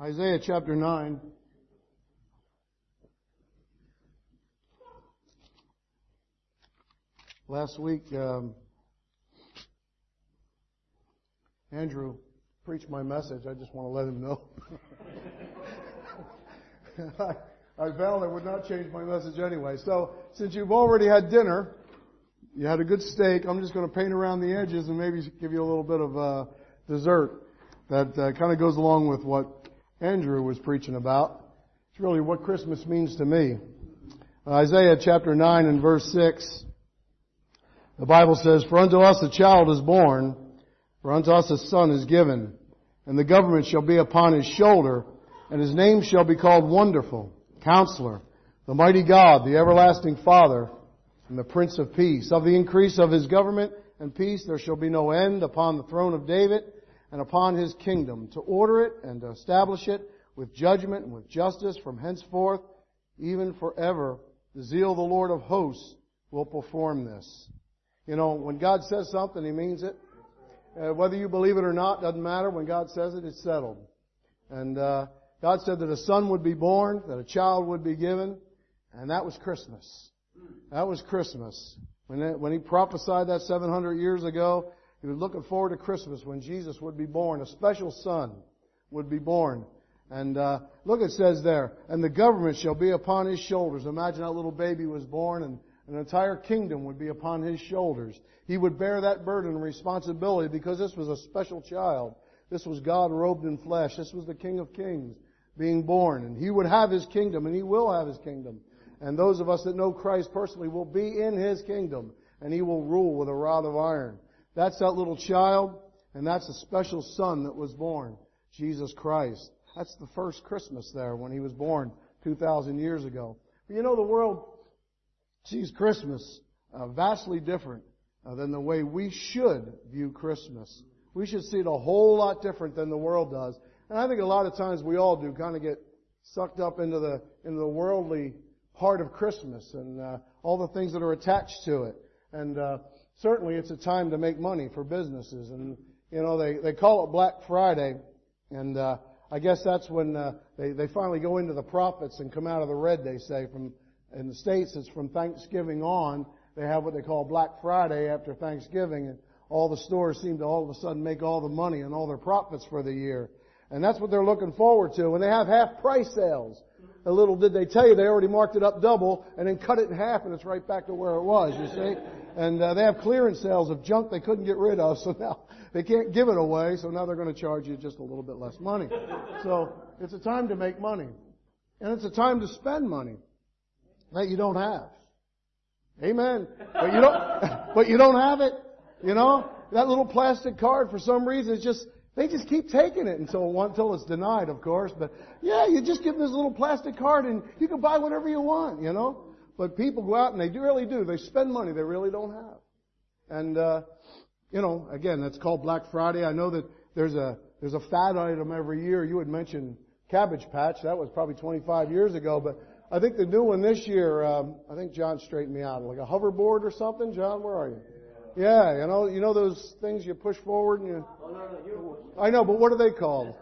Isaiah chapter 9. Last week, Andrew preached my message. I just want to let him know. I vowed I would not change my message anyway. So, since you've already had dinner, you had a good steak, I'm just going to paint around the edges and maybe give you a little bit of dessert that kind of goes along with what Andrew was preaching about. It's really what Christmas means to me. Isaiah chapter 9 and verse 6, the Bible says, "For unto us a child is born, for unto us a son is given, and the government shall be upon his shoulder, and his name shall be called Wonderful, Counselor, the Mighty God, the Everlasting Father, and the Prince of Peace. Of the increase of his government and peace there shall be no end upon the throne of David and upon his kingdom, to order it and to establish it with judgment and with justice from henceforth, even forever. The zeal of the Lord of hosts will perform this." You know, when God says something, He means it. Whether you believe it or not, doesn't matter. When God says it, it's settled. And God said that a son would be born, that a child would be given, and that was Christmas. That was Christmas. When He prophesied that 700 years ago, He was looking forward to Christmas when Jesus would be born. A special son would be born. And look, it says there, "And the government shall be upon His shoulders." Imagine that little baby was born and an entire kingdom would be upon His shoulders. He would bear that burden and responsibility because this was a special child. This was God robed in flesh. This was the King of Kings being born. And He would have His kingdom, and He will have His kingdom. And those of us that know Christ personally will be in His kingdom, and He will rule with a rod of iron. That's that little child, and that's the special son that was born, Jesus Christ. That's the first Christmas there when He was born 2,000 years ago. But you know, the world sees Christmas vastly different than the way we should view Christmas. We should see it a whole lot different than the world does. And I think a lot of times we all do kind of get sucked up into the worldly part of Christmas and all the things that are attached to it. And certainly it's a time to make money for businesses. And, you know, they call it Black Friday. And I guess that's when they finally go into the profits and come out of the red, they say. In the States, it's from Thanksgiving on. They have what they call Black Friday after Thanksgiving. And all the stores seem to all of a sudden make all the money and all their profits for the year. And that's what they're looking forward to. And they have half price sales. A little did they tell you, they already marked it up double and then cut it in half and it's right back to where it was, you see. And they have clearance sales of junk they couldn't get rid of, so now they can't give it away, so now they're going to charge you just a little bit less money. So it's a time to make money. And it's a time to spend money that you don't have. Amen. But you don't have it. You know, that little plastic card, for some reason, they just keep taking it until it's denied, of course. But yeah, you just give them this little plastic card and you can buy whatever you want, you know. But people go out and they really do. They spend money they really don't have. And, you know, again, that's called Black Friday. I know that there's a fad item every year. You had mentioned Cabbage Patch. That was probably 25 years ago. But I think the new one this year, I think John straightened me out. Like a hoverboard or something. John, where are you? Yeah, you know those things you push forward and you... I know, but what are they called?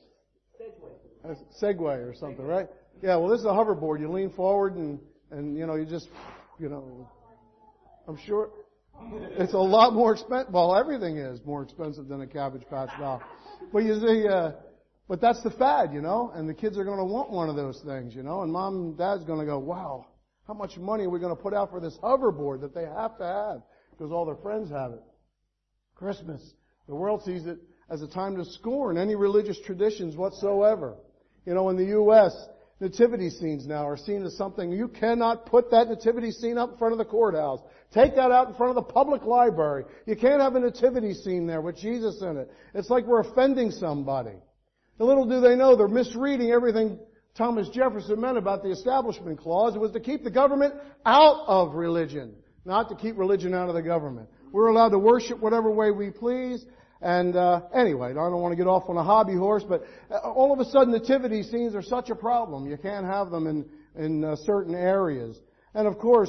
Segway or something, right? Yeah, well, this is a hoverboard. You lean forward and you know, you just, you know, I'm sure it's a lot more expensive. Well, everything is more expensive than a Cabbage Patch doll. But you see, but that's the fad, you know, and the kids are going to want one of those things, you know, and mom and dad's going to go, wow, how much money are we going to put out for this hoverboard that they have to have because all their friends have it? Christmas. The world sees it as a time to scorn any religious traditions whatsoever. You know, in the U.S., nativity scenes now are seen as something, you cannot put that nativity scene up in front of the courthouse. Take that out in front of the public library. You can't have a nativity scene there with Jesus in it. It's like we're offending somebody. And little do they know, they're misreading everything Thomas Jefferson meant about the Establishment Clause. It was to keep the government out of religion, not to keep religion out of the government. We're allowed to worship whatever way we please. And anyway, I don't want to get off on a hobby horse, but all of a sudden nativity scenes are such a problem. You can't have them in certain areas. And of course,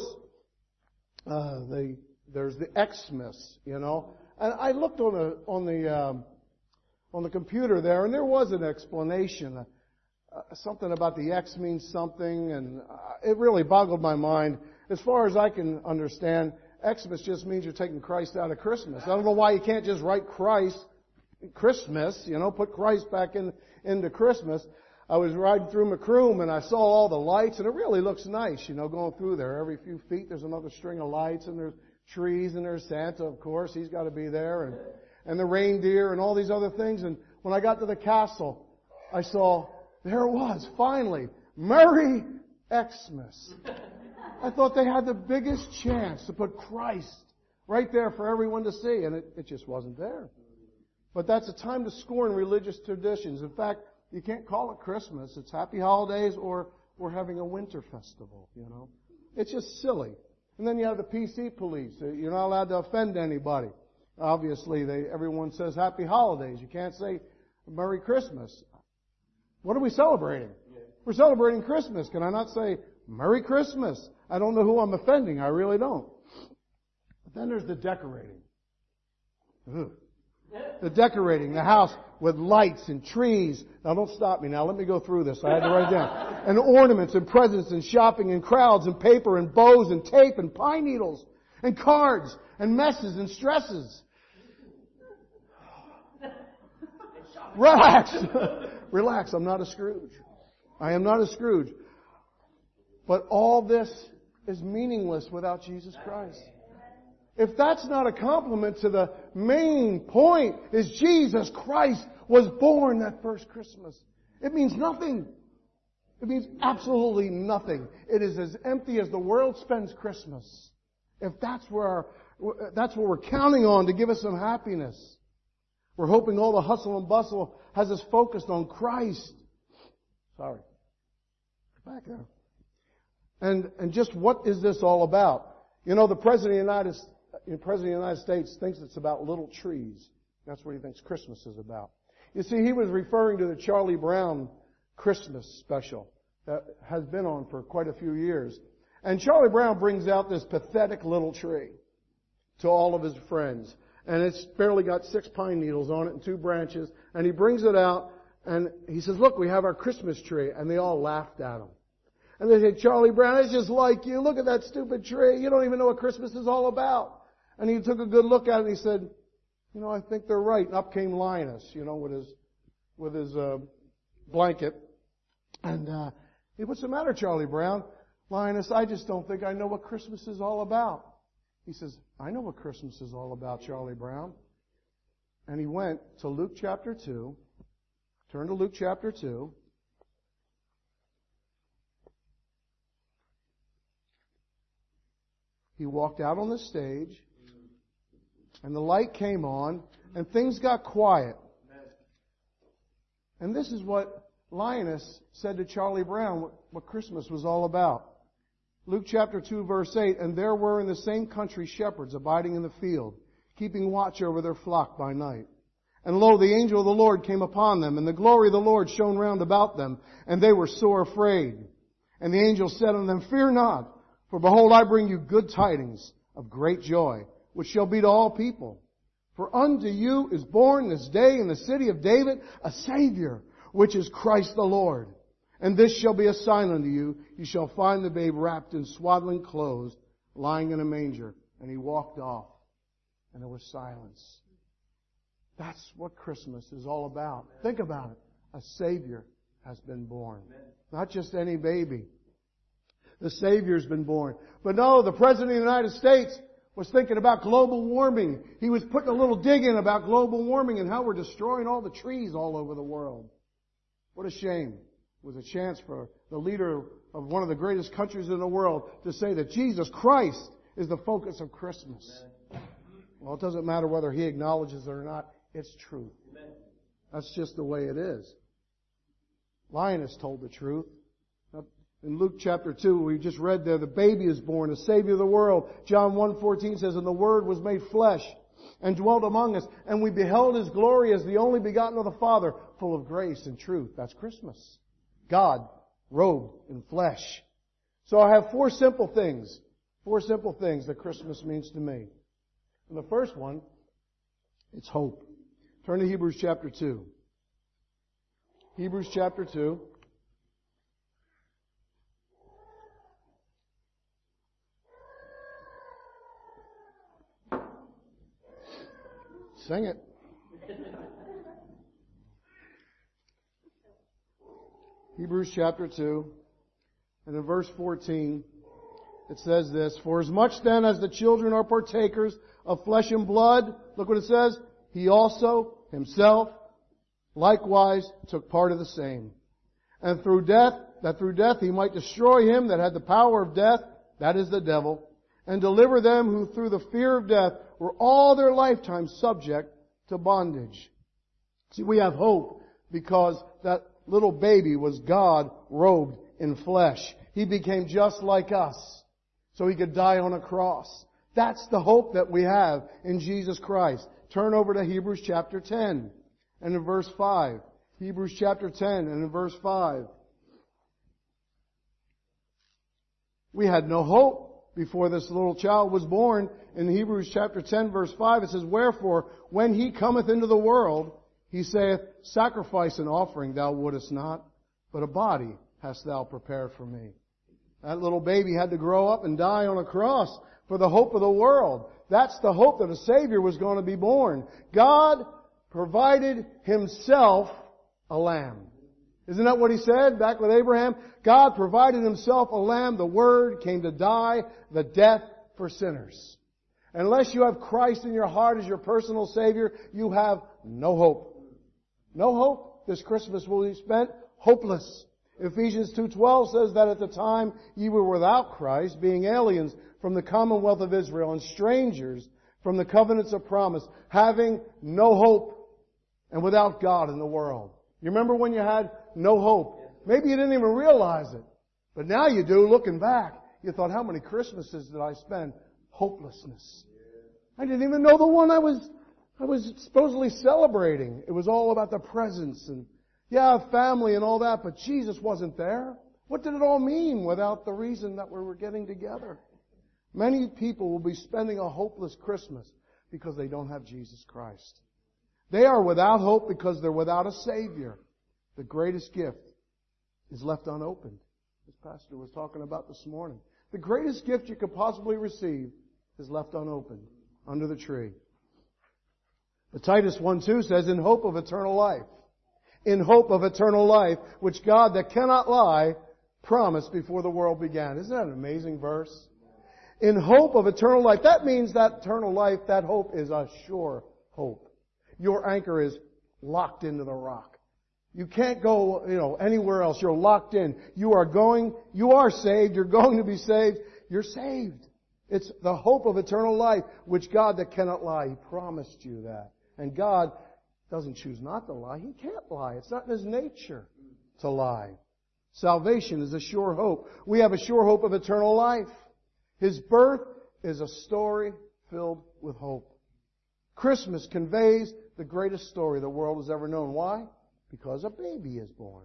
there's the Xmas, you know. And I looked on the computer there, and there was an explanation. something about the X means something, and it really boggled my mind. As far as I can understand, Xmas just means you're taking Christ out of Christmas. I don't know why you can't just write Christmas, put Christ back into Christmas. I was riding through Macroom and I saw all the lights, and it really looks nice, going through there. Every few feet there's another string of lights, and there's trees, and there's Santa, of course. He's got to be there, and the reindeer and all these other things. And when I got to the castle, I saw, there it was, finally, Merry Xmas. I thought they had the biggest chance to put Christ right there for everyone to see, and it just wasn't there. But that's a time to scorn religious traditions. In fact, you can't call it Christmas. It's Happy Holidays, or we're having a winter festival, It's just silly. And then you have the PC police. You're not allowed to offend anybody. Obviously, everyone says Happy Holidays. You can't say Merry Christmas. What are we celebrating? We're celebrating Christmas. Can I not say Merry Christmas? I don't know who I'm offending. I really don't. But then there's the decorating. Ugh. The decorating the house with lights and trees. Now don't stop me now. Let me go through this. I had to write it down. And ornaments and presents and shopping and crowds and paper and bows and tape and pine needles and cards and messes and stresses. Relax. Relax. I'm not a Scrooge. I am not a Scrooge. But all this is meaningless without Jesus Christ. If that's not a compliment to the main point, is Jesus Christ was born that first Christmas. It means nothing. It means absolutely nothing. It is as empty as the world spends Christmas. If that's what we're counting on to give us some happiness. We're hoping all the hustle and bustle has us focused on Christ. Sorry. Back there. And just what is this all about? The President of the United States thinks it's about little trees. That's what he thinks Christmas is about. You see, he was referring to the Charlie Brown Christmas special that has been on for quite a few years. And Charlie Brown brings out this pathetic little tree to all of his friends. And it's barely got 6 pine needles on it and 2 branches. And he brings it out and he says, look, we have our Christmas tree. And they all laughed at him. And they say, Charlie Brown, it's just like you. Look at that stupid tree. You don't even know what Christmas is all about. And he took a good look at it and he said, I think they're right. And up came Linus, with his blanket. And he, what's the matter, Charlie Brown? Linus, I just don't think I know what Christmas is all about. He says, I know what Christmas is all about, Charlie Brown. And he went to Luke chapter 2. Turn to Luke chapter 2. He walked out on the stage, and the light came on, and things got quiet. And this is what Linus said to Charlie Brown, what Christmas was all about. Luke chapter 2, verse 8, and there were in the same country shepherds abiding in the field, keeping watch over their flock by night. And lo, the angel of the Lord came upon them, and the glory of the Lord shone round about them, and they were sore afraid. And the angel said unto them, fear not, for behold, I bring you good tidings of great joy, which shall be to all people. For unto you is born this day in the city of David a Savior, which is Christ the Lord. And this shall be a sign unto you. You shall find the babe wrapped in swaddling clothes, lying in a manger. And he walked off, and there was silence. That's what Christmas is all about. Think about it. A Savior has been born. Not just any baby. The Savior's been born. But no, the President of the United States was thinking about global warming. He was putting a little dig in about global warming and how we're destroying all the trees all over the world. What a shame. It was a chance for the leader of one of the greatest countries in the world to say that Jesus Christ is the focus of Christmas. Well, it doesn't matter whether he acknowledges it or not. It's truth. That's just the way it is. Linus told the truth. In Luke chapter 2, we just read there, the baby is born, the Savior of the world. John 1:14 says, and the Word was made flesh and dwelt among us, and we beheld His glory as the only begotten of the Father, full of grace and truth. That's Christmas. God robed in flesh. So I have 4 simple things that Christmas means to me. And the first one, it's hope. Turn to Hebrews chapter 2. Hebrews chapter 2. Sing it. Hebrews chapter 2, and in verse 14, it says this, "For as much then as the children are partakers of flesh and blood," look what it says, "He also himself likewise took part of the same. And through death he might destroy him that had the power of death, that is the devil, and deliver them who through the fear of death were all their lifetime subject to bondage." See, we have hope because that little baby was God robed in flesh. He became just like us so He could die on a cross. That's the hope that we have in Jesus Christ. Turn over to Hebrews chapter 10 and in verse 5. Hebrews chapter 10 and in verse 5. We had no hope before this little child was born. In Hebrews chapter 10 verse 5 it says, "Wherefore, when He cometh into the world, He saith, Sacrifice and offering thou wouldest not, but a body hast thou prepared for me." That little baby had to grow up and die on a cross for the hope of the world. That's the hope that a Savior was going to be born. God provided Himself a lamb. Isn't that what He said back with Abraham? God provided Himself a lamb. The Word came to die the death for sinners. Unless you have Christ in your heart as your personal Savior, you have no hope. No hope. This Christmas will be spent hopeless. Ephesians 2:12 says that at the time ye were without Christ, being aliens from the commonwealth of Israel and strangers from the covenants of promise, having no hope and without God in the world. You remember when you had no hope? Maybe you didn't even realize it. But now you do, looking back. You thought, how many Christmases did I spend? Hopelessness. I didn't even know the one I was supposedly celebrating. It was all about the presents and, family and all that, but Jesus wasn't there. What did it all mean without the reason that we were getting together? Many people will be spending a hopeless Christmas because they don't have Jesus Christ. They are without hope because they're without a Savior. The greatest gift is left unopened, as Pastor was talking about this morning. The greatest gift you could possibly receive is left unopened under the tree. But Titus 1:2 says, "In hope of eternal life." In hope of eternal life, which God that cannot lie promised before the world began. Isn't that an amazing verse? In hope of eternal life. That means that eternal life, that hope is a sure hope. Your anchor is locked into the rock. You can't go, anywhere else. You're locked in. You are saved. You're going to be saved. You're saved. It's the hope of eternal life, which God that cannot lie, He promised you that. And God doesn't choose not to lie. He can't lie. It's not in His nature to lie. Salvation is a sure hope. We have a sure hope of eternal life. His birth is a story filled with hope. Christmas conveys the greatest story the world has ever known. Why? Because a baby is born.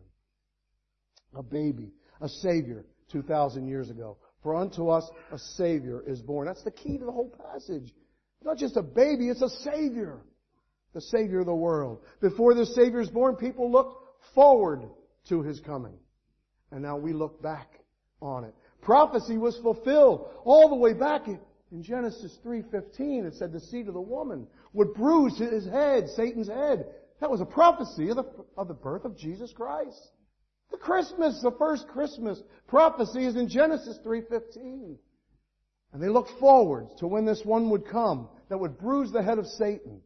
A baby. A Savior 2,000 years ago. For unto us a Savior is born. That's the key to the whole passage. Not just a baby, it's a Savior. The Savior of the world. Before the Savior is born, people looked forward to His coming. And now we look back on it. Prophecy was fulfilled all the way back in Genesis 3:15. It said the seed of the woman would bruise his head, Satan's head. That was a prophecy of the birth of Jesus Christ. The first Christmas prophecy is in Genesis 3:15. And they looked forward to when this one would come that would bruise the head of Satan.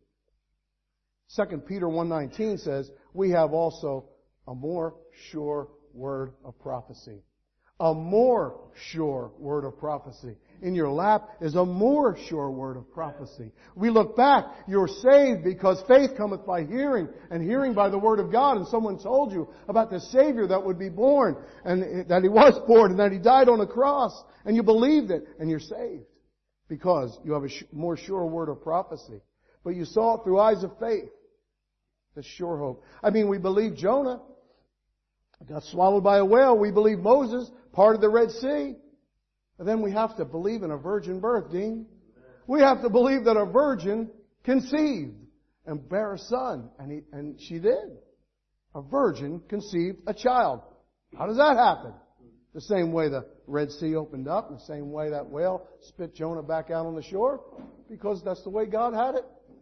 2 Peter 1:19 says, we have also a more sure word of prophecy. A more sure word of prophecy. In your lap is a more sure word of prophecy. We look back, you're saved because faith cometh by hearing, and hearing by the word of God. And someone told you about the Savior that would be born, and that He was born, and that He died on a cross, and you believed it, and you're saved. Because you have a more sure word of prophecy. But you saw it through eyes of faith. The sure hope. We believe Jonah got swallowed by a whale. We believe Moses parted the Red Sea. But then we have to believe in a virgin birth, Dean. We have to believe that a virgin conceived and bare a son. And she did. A virgin conceived a child. How does that happen? The same way the Red Sea opened up, the same way that whale spit Jonah back out on the shore, because that's the way God had it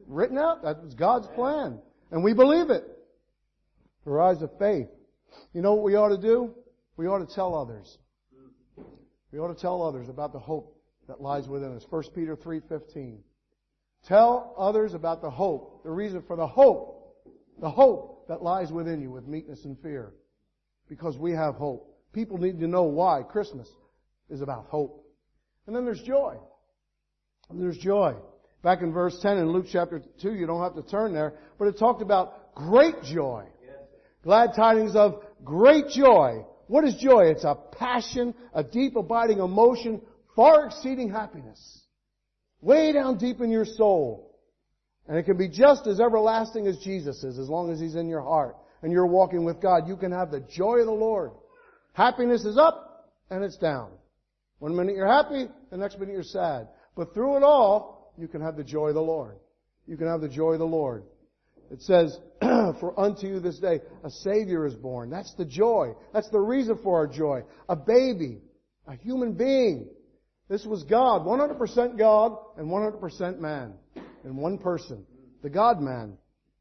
written out. That's God's plan. And we believe it. Through eyes of faith. You know what we ought to do? We ought to tell others. We ought to tell others about the hope that lies within us. 1 Peter 3:15. Tell others about the hope, the reason for the hope that lies within you with meekness and fear. Because we have hope. People need to know why Christmas is about hope. And then there's joy. And there's joy. Back in verse 10 in Luke chapter 2, you don't have to turn there, but it talked about great joy. Glad tidings of great joy. What is joy? It's a passion, a deep abiding emotion, far exceeding happiness. Way down deep in your soul. And it can be just as everlasting as Jesus is, as long as He's in your heart and you're walking with God. You can have the joy of the Lord. Happiness is up and it's down. One minute you're happy, the next minute you're sad. But through it all, you can have the joy of the Lord. You can have the joy of the Lord. It says, for unto you this day a Savior is born. That's the joy. That's the reason for our joy. A baby. A human being. This was God. 100% God and 100% man. In one person. The God-man.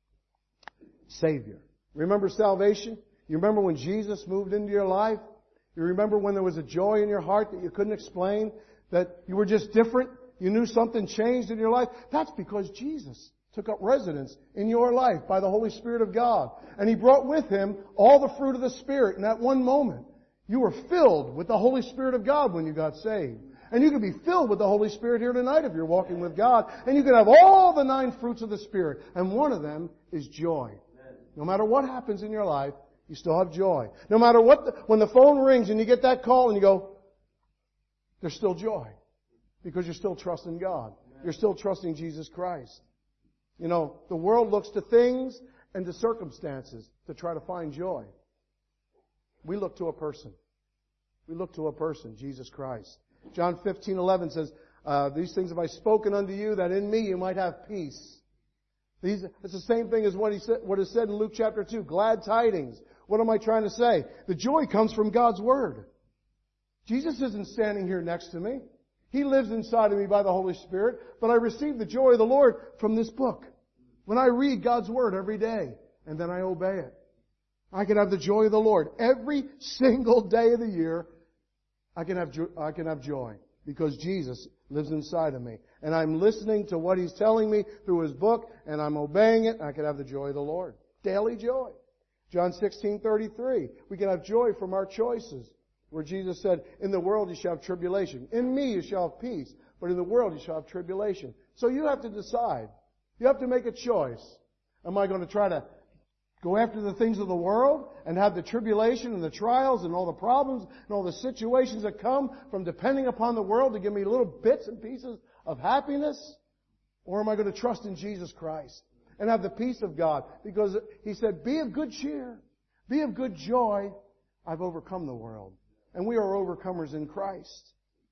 Savior. Remember salvation? You remember when Jesus moved into your life? You remember when there was a joy in your heart that you couldn't explain? That you were just different? You knew something changed in your life? That's because Jesus took up residence in your life by the Holy Spirit of God. And He brought with Him all the fruit of the Spirit in that one moment. You were filled with the Holy Spirit of God when you got saved. And you can be filled with the Holy Spirit here tonight if you're walking with God. And you can have all the 9 fruits of the Spirit. And one of them is joy. No matter what happens in your life, you still have joy. No matter what, when the phone rings and you get that call and you go, there's still joy. Because you're still trusting God. You're still trusting Jesus Christ. You know, the world looks to things and to circumstances to try to find joy. We look to a person. We look to a person, Jesus Christ. John 15:11 says, these things have I spoken unto you, that in me you might have peace. It's the same thing as what is said in Luke chapter 2, glad tidings. What am I trying to say? The joy comes from God's Word. Jesus isn't standing here next to me. He lives inside of me by the Holy Spirit, but I receive the joy of the Lord from this book. When I read God's Word every day, and then I obey it. I can have the joy of the Lord. Every single day of the year, I can have joy. Because Jesus lives inside of me. And I'm listening to what He's telling me through His book, and I'm obeying it, and I can have the joy of the Lord. Daily joy. John 16:33. We can have joy from our choices. Where Jesus said, in the world you shall have tribulation. In me you shall have peace. But in the world you shall have tribulation. So you have to decide. You have to make a choice. Am I going to try to go after the things of the world and have the tribulation and the trials and all the problems and all the situations that come from depending upon the world to give me little bits and pieces of happiness? Or am I going to trust in Jesus Christ and have the peace of God? Because He said, be of good cheer. Be of good joy. I've overcome the world. And we are overcomers in Christ.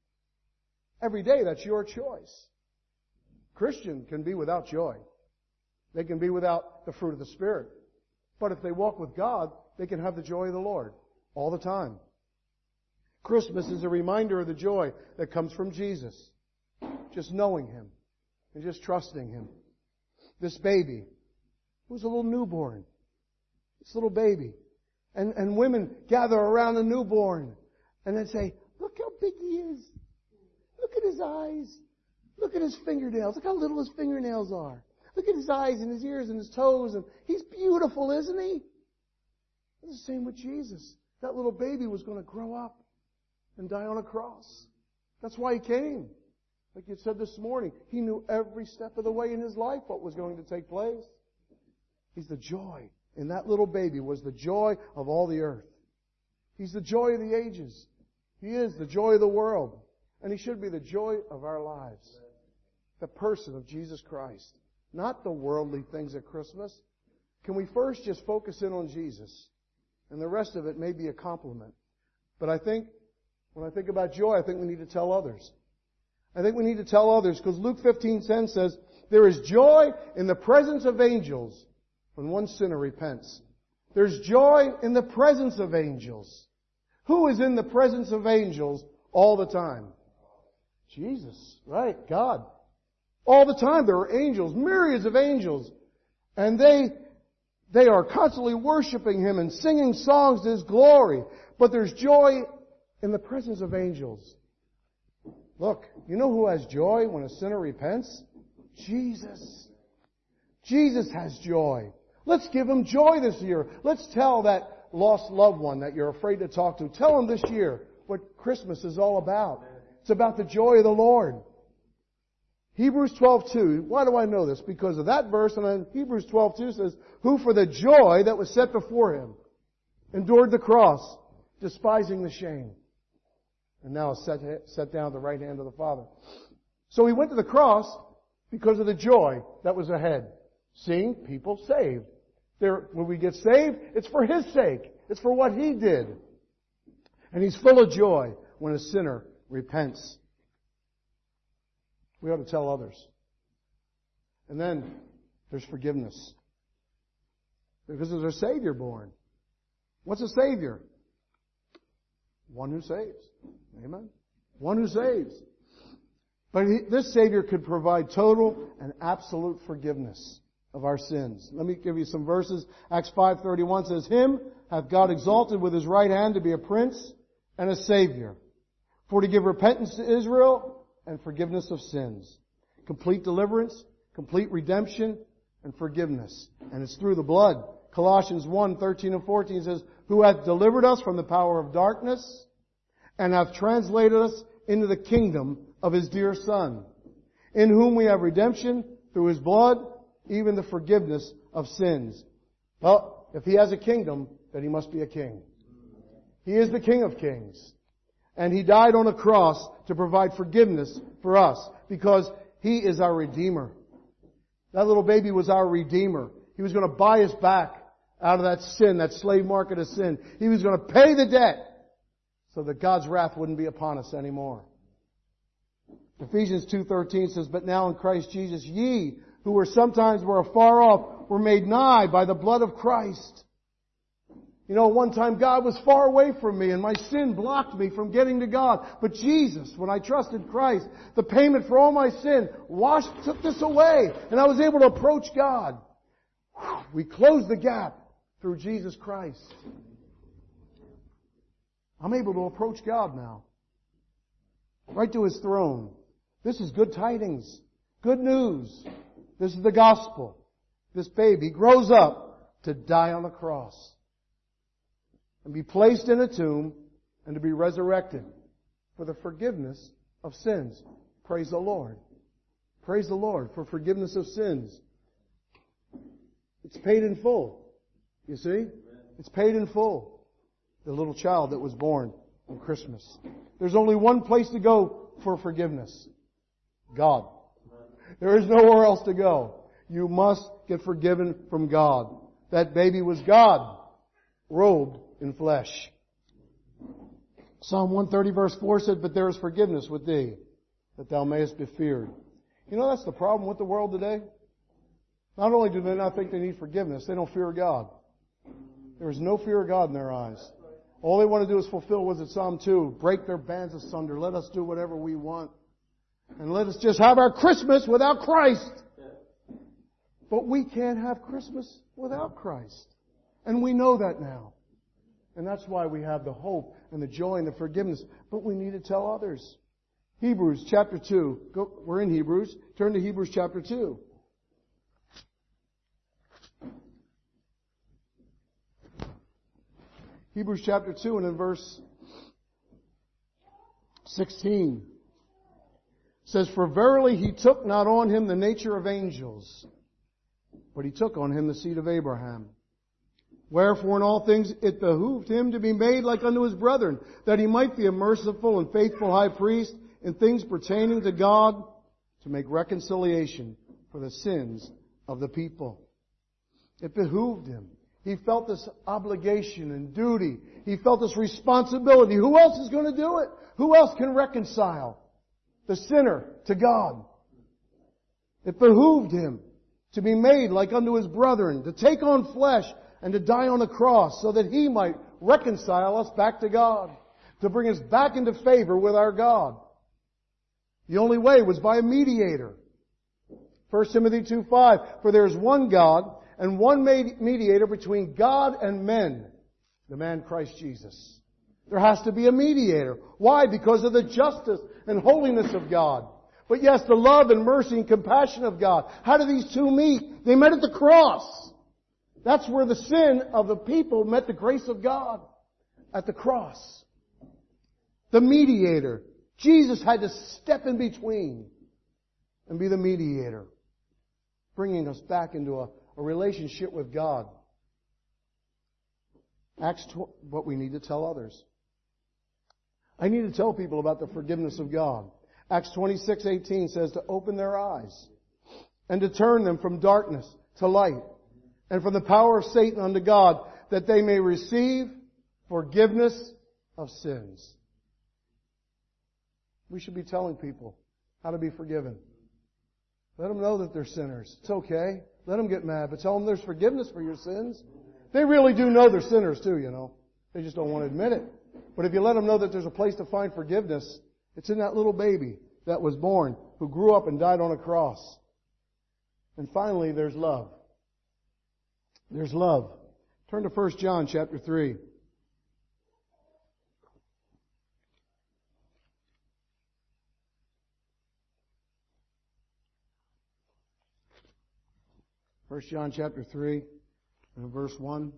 Every day, that's your choice. Christian can be without joy. They can be without the fruit of the Spirit. But if they walk with God, they can have the joy of the Lord all the time. Christmas is a reminder of the joy that comes from Jesus. Just knowing Him and just trusting Him. This baby was a little newborn. This little baby. And women gather around the newborn and then say, look how big he is. Look at his eyes. Look at his fingernails. Look how little his fingernails are. Look at his eyes and his ears and his toes. And he's beautiful, isn't he? It's the same with Jesus. That little baby was going to grow up and die on a cross. That's why He came. Like you said this morning, He knew every step of the way in His life what was going to take place. He's the joy. And that little baby was the joy of all the earth. He's the joy of the ages. He is the joy of the world. And He should be the joy of our lives. The person of Jesus Christ. Not the worldly things at Christmas. Can we first just focus in on Jesus? And the rest of it may be a compliment. But I think, when I think about joy, I think we need to tell others. I think we need to tell others, because Luke 15:10 says, there is joy in the presence of angels when one sinner repents. There's joy in the presence of angels. Who is in the presence of angels all the time? Jesus, right? God. All the time there are angels, myriads of angels. And they are constantly worshiping Him and singing songs to His glory. But there's joy in the presence of angels. Look, you know who has joy when a sinner repents? Jesus. Jesus has joy. Let's give Him joy this year. Let's tell that lost loved one that you're afraid to talk to. Tell him this year what Christmas is all about. It's about the joy of the Lord. Hebrews 12:2. Why do I know this? Because of that verse, and then Hebrews 12:2 says, who for the joy that was set before Him endured the cross, despising the shame, and now is set down at the right hand of the Father. So He went to the cross because of the joy that was ahead. Seeing people saved. When we get saved, it's for His sake. It's for what He did. And He's full of joy when a sinner repents. We ought to tell others. And then there's forgiveness. Because there's a Savior born. What's a Savior? One who saves. Amen? One who saves. But this Savior could provide total and absolute forgiveness of our sins. Let me give you some verses. Acts 5:31 says, Him hath God exalted with His right hand to be a prince and a Savior, for to give repentance to Israel and forgiveness of sins. Complete deliverance, complete redemption, and forgiveness. And it's through the blood. Colossians 1:13 and 14 says, who hath delivered us from the power of darkness and hath translated us into the kingdom of His dear Son, in whom we have redemption through His blood, even the forgiveness of sins. Well, if He has a kingdom, then He must be a king. He is the King of Kings. And He died on a cross to provide forgiveness for us because He is our Redeemer. That little baby was our Redeemer. He was going to buy us back out of that sin, that slave market of sin. He was going to pay the debt so that God's wrath wouldn't be upon us anymore. Ephesians 2:13 says, but now in Christ Jesus, ye who were sometimes were afar off were made nigh by the blood of Christ. You know, one time God was far away from me and my sin blocked me from getting to God. But Jesus, when I trusted Christ, the payment for all my sin took this away. And I was able to approach God. We closed the gap through Jesus Christ. I'm able to approach God now. Right to His throne. This is good tidings. Good news. This is the gospel. This baby grows up to die on the cross and be placed in a tomb and to be resurrected for the forgiveness of sins. Praise the Lord. Praise the Lord for forgiveness of sins. It's paid in full. You see? It's paid in full. The little child that was born on Christmas. There's only one place to go for forgiveness. God. There is nowhere else to go. You must get forgiven from God. That baby was God, robed in flesh. Psalm 130 verse 4 said, but there is forgiveness with thee, that thou mayest be feared. You know, that's the problem with the world today. Not only do they not think they need forgiveness, they don't fear God. There is no fear of God in their eyes. All they want to do is fulfill, was it Psalm 2, break their bands asunder. Let us do whatever we want. And let us just have our Christmas without Christ. But we can't have Christmas without Christ. And we know that now. And that's why we have the hope and the joy and the forgiveness. But we need to tell others. Hebrews chapter 2. We're in Hebrews. Turn to Hebrews chapter 2. Hebrews chapter 2 and in verse 16. Says, for verily He took not on Him the nature of angels, but He took on Him the seed of Abraham. Wherefore in all things it behooved Him to be made like unto His brethren, that He might be a merciful and faithful high priest in things pertaining to God, to make reconciliation for the sins of the people. It behooved Him. He felt this obligation and duty. He felt this responsibility. Who else is going to do it? Who else can reconcile the sinner to God? It behooved Him to be made like unto His brethren, to take on flesh and to die on the cross so that He might reconcile us back to God, to bring us back into favor with our God. The only way was by a mediator. 1 Timothy 2:5, for there is one God and one mediator between God and men, the man Christ Jesus. There has to be a mediator. Why? Because of the justice and holiness of God. But yes, the love and mercy and compassion of God. How do these two meet? They met at the cross. That's where the sin of the people met the grace of God. At the cross. The mediator. Jesus had to step in between and be the mediator, bringing us back into a relationship with God. What we need to tell others. I need to tell people about the forgiveness of God. Acts 26:18 says to open their eyes and to turn them from darkness to light and from the power of Satan unto God, that they may receive forgiveness of sins. We should be telling people how to be forgiven. Let them know that they're sinners. It's okay. Let them get mad, but tell them there's forgiveness for your sins. They really do know they're sinners too, you know. They just don't want to admit it. But if you let them know that there's a place to find forgiveness, it's in that little baby that was born, who grew up and died on a cross. And finally, there's love. There's love. Turn to 1 John chapter 3. First John chapter 3 and verse 1.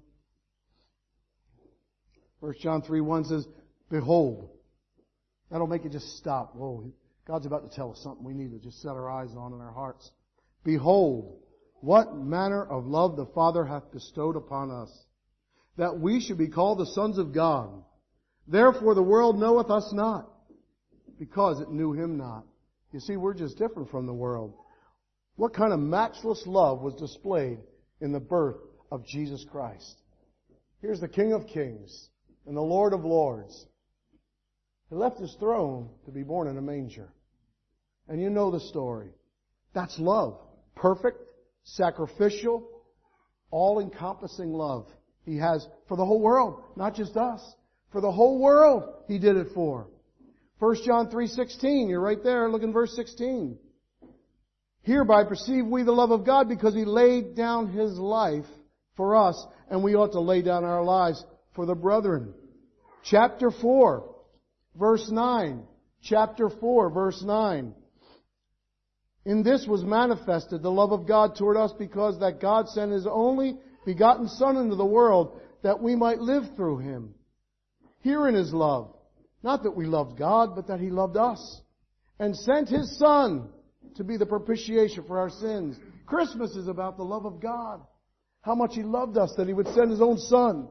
1 John 3:1 says, behold. That'll make you just stop. Whoa, God's about to tell us something we need to just set our eyes on in our hearts. Behold, what manner of love the Father hath bestowed upon us, that we should be called the sons of God. Therefore the world knoweth us not, because it knew Him not. You see, we're just different from the world. What kind of matchless love was displayed in the birth of Jesus Christ? Here's the King of Kings and the Lord of Lords. He left His throne to be born in a manger. And you know the story. That's love. Perfect, sacrificial, all-encompassing love He has for the whole world, not just us. For the whole world He did it for. 1 John 3:16, you're right there, look in verse 16. Hereby perceive we the love of God, because He laid down His life for us, and we ought to lay down our lives for the brethren. Chapter 4, verse 9. Chapter 4, verse 9. In this was manifested the love of God toward us, because that God sent His only begotten Son into the world, that we might live through Him. Herein is love. Not that we loved God, but that He loved us, and sent His Son to be the propitiation for our sins. Christmas is about the love of God. How much He loved us that He would send His own Son.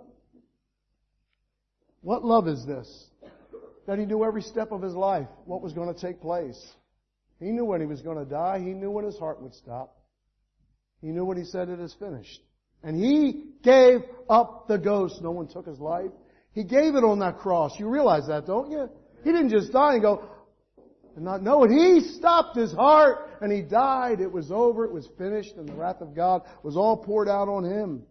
What love is this? That He knew every step of His life, what was going to take place. He knew when He was going to die. He knew when His heart would stop. He knew when He said it is finished. And He gave up the ghost. No one took His life. He gave it on that cross. You realize that, don't you? He didn't just die and go, and not know it. He stopped His heart and He died. It was over. It was finished. And the wrath of God was all poured out on Him.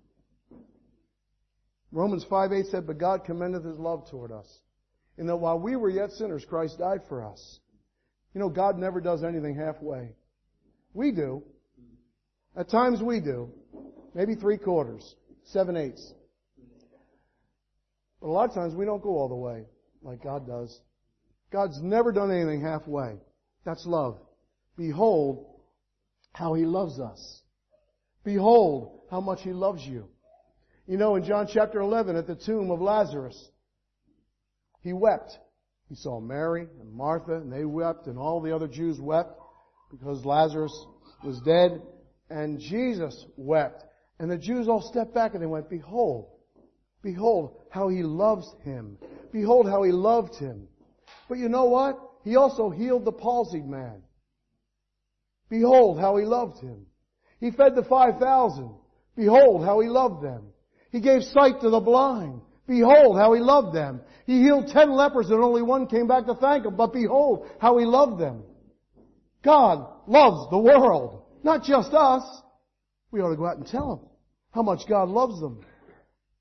Romans 5:8 said, but God commendeth His love toward us, in that while we were yet sinners, Christ died for us. You know, God never does anything halfway. We do. At times we do. Maybe 3/4, 7/8. But a lot of times we don't go all the way like God does. God's never done anything halfway. That's love. Behold how He loves us. Behold how much He loves you. You know, in John chapter 11, at the tomb of Lazarus, He wept. He saw Mary and Martha, and they wept, and all the other Jews wept because Lazarus was dead. And Jesus wept. And the Jews all stepped back and they went, behold, behold how He loves him. Behold how He loved him. But you know what? He also healed the palsied man. Behold how He loved him. He fed the 5,000. Behold how He loved them. He gave sight to the blind. Behold how He loved them. He healed 10 lepers and only one came back to thank Him. But behold how He loved them. God loves the world. Not just us. We ought to go out and tell them how much God loves them.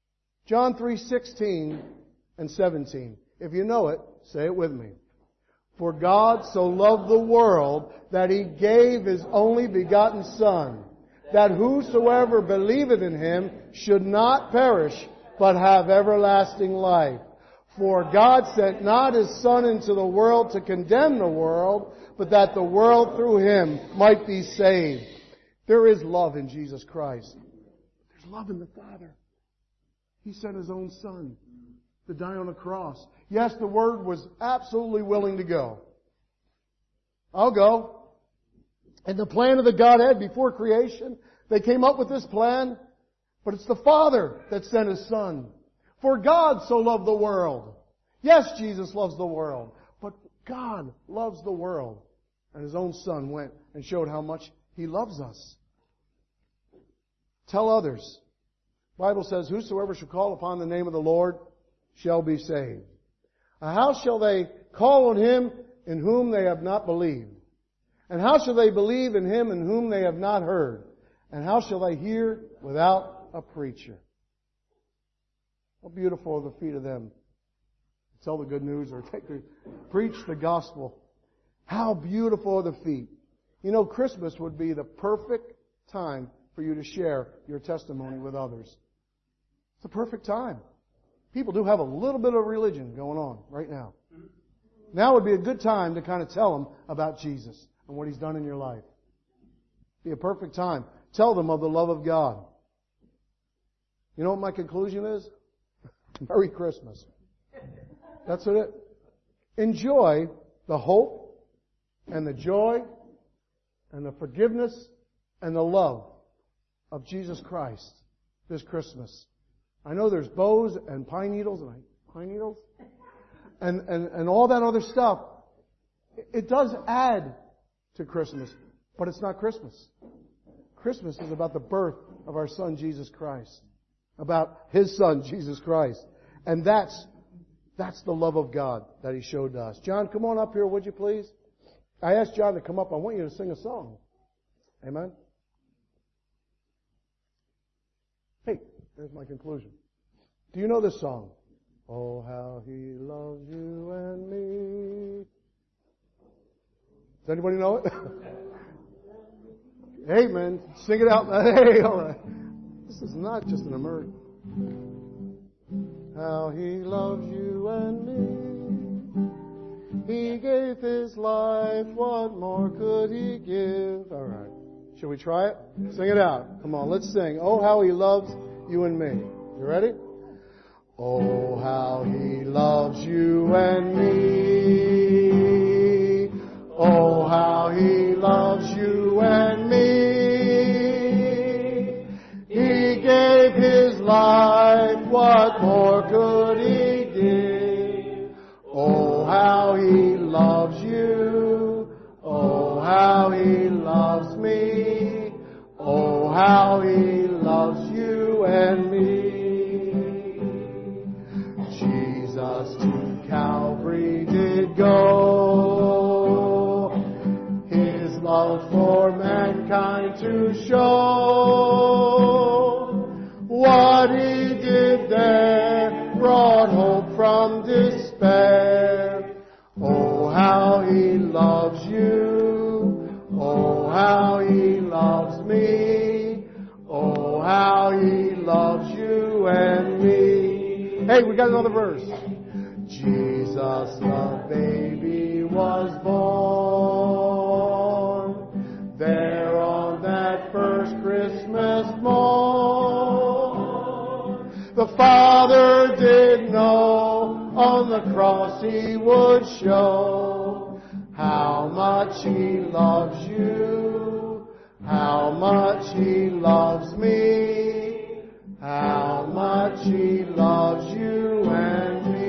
John 3:16 and 17. If you know it, say it with me. For God so loved the world that He gave His only begotten Son, that whosoever believeth in Him should not perish, but have everlasting life. For God sent not His Son into the world to condemn the world, but that the world through Him might be saved. There is love in Jesus Christ. There's love in the Father. He sent His own Son to die on a cross. Yes, the Word was absolutely willing to go. I'll go. And the plan of the Godhead before creation, they came up with this plan, but it's the Father that sent His Son. For God so loved the world. Yes, Jesus loves the world, but God loves the world. And His own Son went and showed how much He loves us. Tell others. The Bible says, whosoever shall call upon the name of the Lord shall be saved. How shall they call on Him in whom they have not believed? And how shall they believe in Him in whom they have not heard? And how shall they hear without a preacher? How beautiful are the feet of them who tell the good news or preach the gospel. How beautiful are the feet. You know, Christmas would be the perfect time for you to share your testimony with others. It's the perfect time. People do have a little bit of religion going on right now. Now would be a good time to kind of tell them about Jesus and what He's done in your life. Be a perfect time. Tell them of the love of God. You know what my conclusion is? Merry Christmas. That's what it. Enjoy the hope and the joy and the forgiveness and the love of Jesus Christ this Christmas. I know there's bows and pine needles and all that other stuff. It does add to Christmas, but it's not Christmas. Christmas is about the birth of our Son Jesus Christ, about His Son Jesus Christ, and that's the love of God that He showed to us. John, come on up here, would you please? I asked John to come up. I want you to sing a song. Amen. Hey, there's my conclusion. Do you know this song? Oh, how He loves you and me. Does anybody know it? Amen. Sing it out. Hey, all right. This is not just an emergency. How He loves you and me. He gave His life. What more could He give? All right. Shall we try it? Sing it out. Come on, let's sing. Oh, how He loves you and me. You ready? Oh, how He loves you and me. Oh, how He loves you and me. He gave His life. What more could He give? Oh, how He loves you. Oh, how He loves me. Oh, how He loves you and me. Jesus to Calvary did go, His love for mankind to show. What He did there brought hope from despair. Oh, how He loves you. Oh, how He loves me. Oh, how He loves you and me. Hey, we got another verse. Jesus, the baby, was born there on that first Christmas morn. The Father did know on the cross He would show how much He loves you, how much He loves me, how much He loves you and me.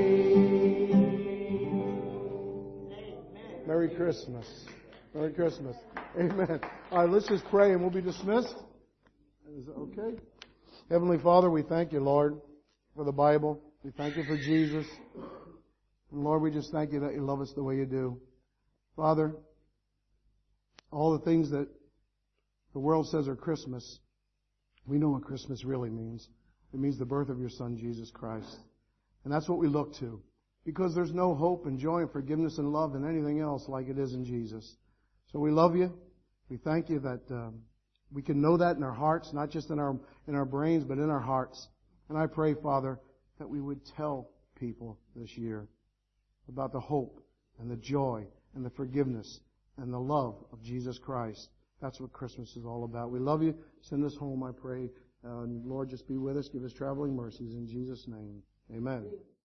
Merry Christmas. Merry Christmas. Amen. All right, let's just pray and we'll be dismissed. Is it okay? Heavenly Father, we thank you, Lord, for the Bible. We thank you for Jesus. And Lord, we just thank you that you love us the way you do. Father, all the things that the world says are Christmas, we know what Christmas really means. It means the birth of your Son, Jesus Christ. And that's what we look to. because there's no hope and joy and forgiveness and love in anything else like it is in Jesus. So we love you. We thank you that we can know that in our hearts, not just in our brains, but in our hearts. And I pray, Father, that we would tell people this year about the hope and the joy and the forgiveness and the love of Jesus Christ. That's what Christmas is all about. We love you. Send us home, I pray. Lord, just be with us. Give us traveling mercies in Jesus' name. Amen.